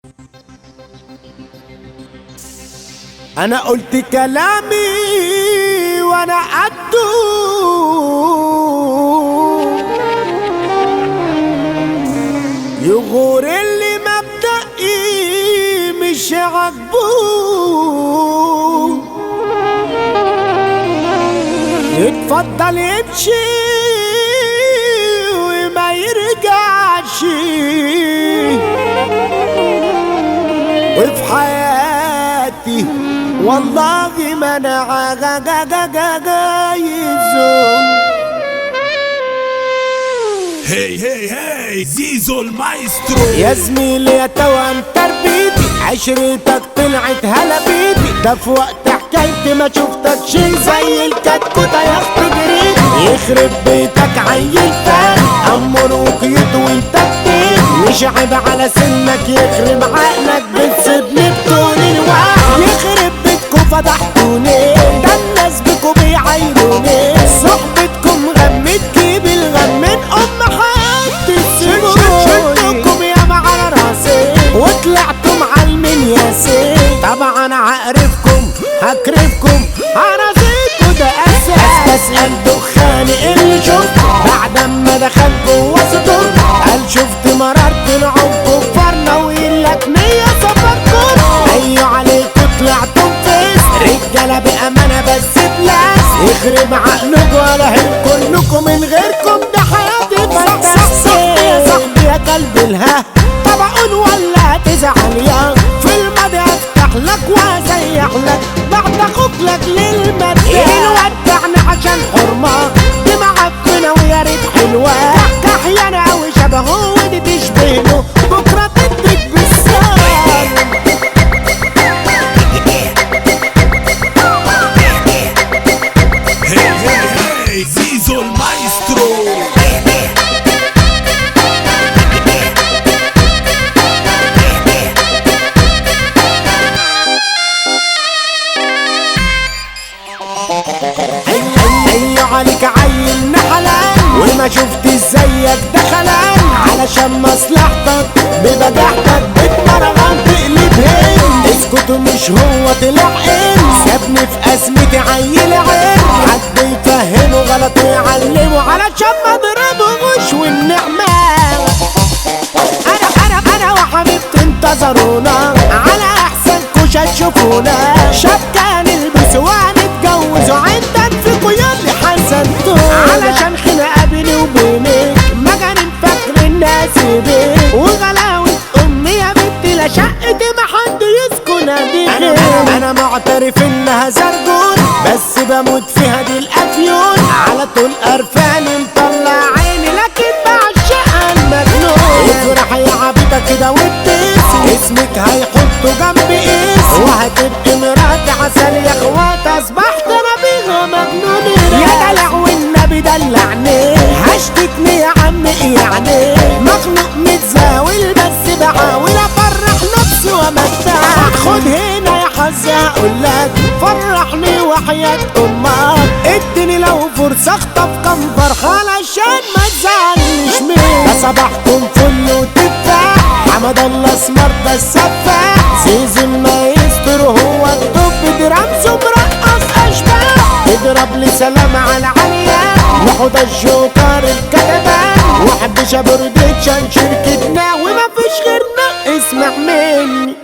انا قلت كلامي وانا قده، يغور اللي مبدئي مش عاجبه، يتفضل يمشي وما يرجعش. وفي حياتي والله ما انا جايزه. هي زيزو المايسترو يا زميلي يا توأم تربيتي، عشرتك طلعت هلا بيدي، ده في وقت حكايتي ما شفتك شي زي الكتكوتة يا اختي جريتي. يخرب بيتك عيل فاهم امر وقيد وانت بتيجي، مش عيب على سنك يخرب عقلك بتسيبني بطول الوقت. يخرب بيتكم فضحتوني، ده الناس بيكم بيعايروني، صحبتكم غمت جيب الغم من ام حياتي. شلتكم ياما على راسي وطلعتم عالمين ياسي، طبعا هقرفكم هكرفكم هرازيكوا ده اساس. بسأل دخاني اللي شفته بعد ما دخلت جوا صدور، قال شفت مررت العمق كفرنا ويقلك نية صبركم. ايوه عليكوا طلعتم فيس رجالة بأمانة بس بلاس، يخرب عقلكوا ولا كلكم من غيركم ده حياتي فانتاسي. يا صاحبي يا قلب الها طبعا ولا تزعل يا في الماضي افتح لك وازيح لك بعد اخوك لك للمدينة. ودعنا عشان حرمة دي معفنة ويا ريت حلوة، كحيانة اوي شبهه ودي تشبهله بكرة تديك بالسال. هي زيزو المايسترو. ايوه عليك عيل نحلان وما شفت زيك ده خلان، علشان مصلحتك ببجاحتك بتمرغم تقلب هين. اسكتوا مش هو طلع ان سابني في ازمتي عيل عين، حد يفهمه غلط ويعلمه علشان ما اضربهوش. والنعمة انا وحبيبتي انتظرونا على احسن كوشة تشوفونا، شبكة نلبس وهنتجوزوا عندك في قيود حسنتونا، علشان خناقة بيني وبينك مجانين فاكر الناس بيك، وغلاوة امي يا بنتي لا شقتي ما حد يسكن دي. انا معترف انها زرجون بس بموت فيها دي الافيون، على طول قرفاني مطلع عيني لكن بعشقها المجنون. افرح يا عبيطة كده وابتسم، اسمك هيحطوا جنبي اسم، وهتبقي مراتي عسل يا اخوات، اصبحت انا بيها مجنون. يا دلع والنبي دلعني هشتكني يا عم يعني، مخلوق متزاول بس بحاول افرح نفسي وامتع. خد هنا يا حظ هقولك فرحني وحياة امك، اديني لو فرصة اخطف كم فرحة علشان ما تزعلنيش مني. ده صباحكم فل وتفاح حمد الله اسمر ده السفاح، زيزو المايسترو هو الطب درامس ومرقص اشباح. اضرب لي سلام على عليا وحوض الجوكر الكتبان، وحب شبردتشان شركتنا وما فيش غيرنا اسمع مني.